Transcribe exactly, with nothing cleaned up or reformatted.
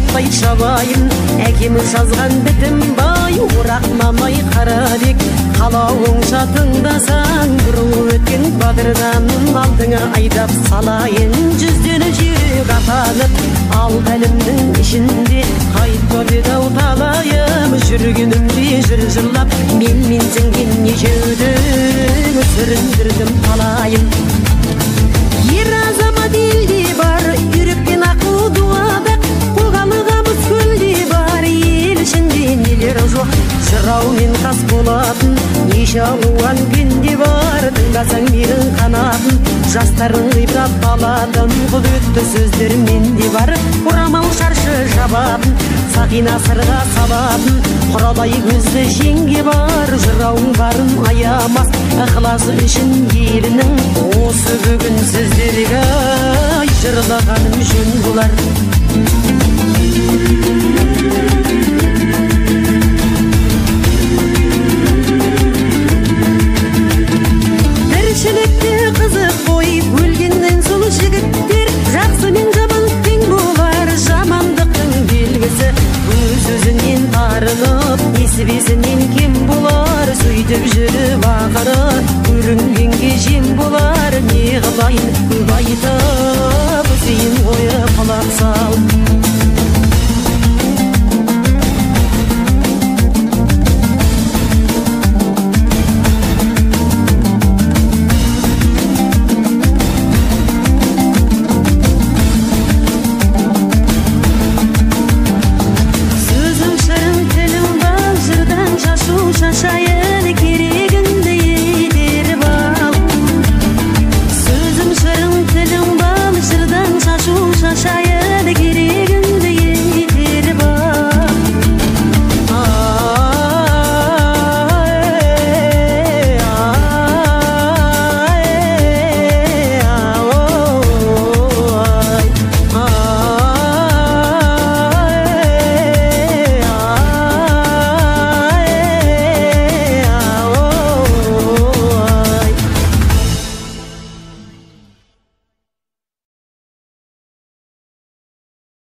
таппай шабайын. Әкеміз жазған бітім бай, орақ мамай қарабек. Қалауың шатыңдасаң, бұру өткен батырдан алдыңа айдап салайын. Жүзден жүйрек атанып, ал бәлімнің ішінде қайтпа бедау талайым. Жүргенімде жыр жырлап, мен менсінген ежеудің сүріндірдім талайын. Ер азамат елде бар, үйрекпен ақыл дуадақ, қоғамығамыз көлде бар, ел ішінде нелер жоқ. Жыраумен қас болатын, неше алуан күнде бар, тыңдасаң менің қанатын, жастарын ғибрат алатын, құдіретті сөздер менде бар, орамал шаршы жабатын, сақина сырға салатын, құралай көзді жеңге бар, жырауың барын аямас, ықыласы үшін елінің. Осы бүгін сіздерге жырлағаным жөн болар. Тіршілікте қызық қой, өлгеннен сол жігіттер, жақсы мен жаман тең болар, жамандықтың белгісі өз өзінен тарынып, несібесінен кем болар. Сөйтіп жүріп ақыры көрінгенге жем болар. Не қылайын көп айтып, сен қойып құлақса